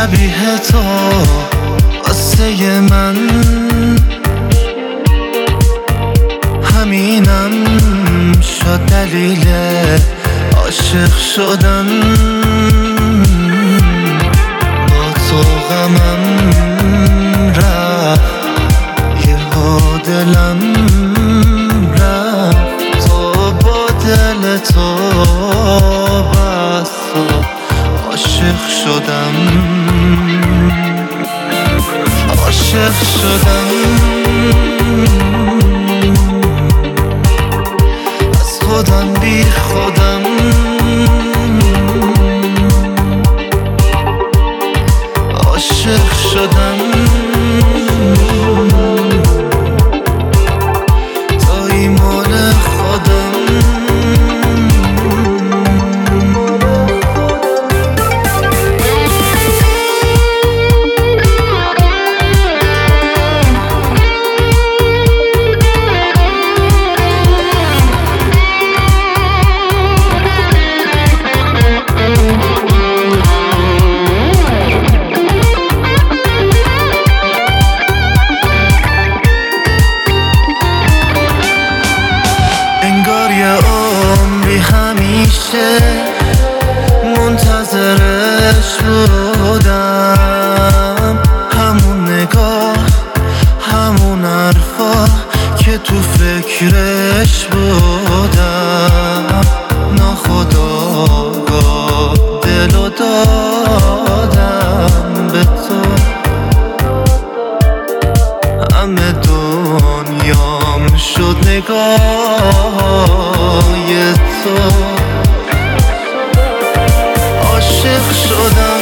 شبیه تو واسه من، همینم شد دلیل عاشق شدن. با تو غمم رفت، یهو دلم رفت، تو با دل تو بست و عاشق شدم، عاشق شدم. از خودم بی خودم عاشق شدم. توی مال خودم. انگار یه عمری همیشه منتظرش بودم، همون نگاه، همون حرفا که تو فکرش بودم. ناخودآگاه دلو دادم به تو، همه دنیام شد نگاه تو. عاشق شدم.